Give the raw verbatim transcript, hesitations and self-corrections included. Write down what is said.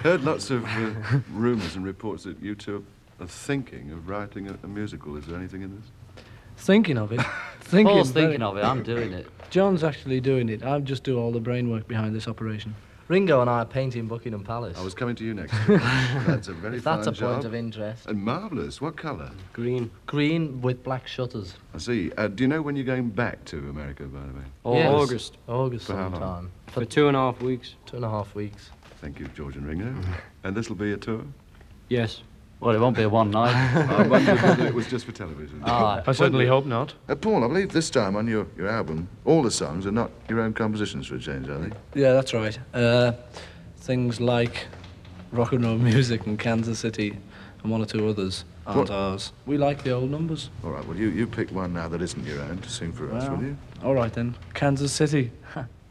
heard lots of uh, rumours and reports that you two are thinking of writing a, a musical. Is there anything in this? Thinking of it. Thinking, Paul's very- thinking of it, I'm doing it. John's actually doing it. I just do all the brain work behind this operation. Ringo and I are painting Buckingham Palace. I was coming to you next. That's a very If fine that's a job. point of interest. And marvellous. What colour? Green. Green with black shutters. I see. Uh, do you know when you're going back to America, by the way? Oh, Yes. August. August For how long? sometime. For two and a half weeks. Two and a half weeks. Thank you, George and Ringo. And this will be a tour? Yes. Well, it won't be a one night. I wondered whether it was just for television. Aye. I certainly hope not. Uh, Paul, I believe this time on your, your album, all the songs are not your own compositions for a change, are they? Yeah, that's right. Uh, things like rock and roll music in Kansas City and one or two others aren't What? ours. We like the old numbers. All right, well, you, you pick one now that isn't your own to sing for us, Well, will you? all right then. Kansas City.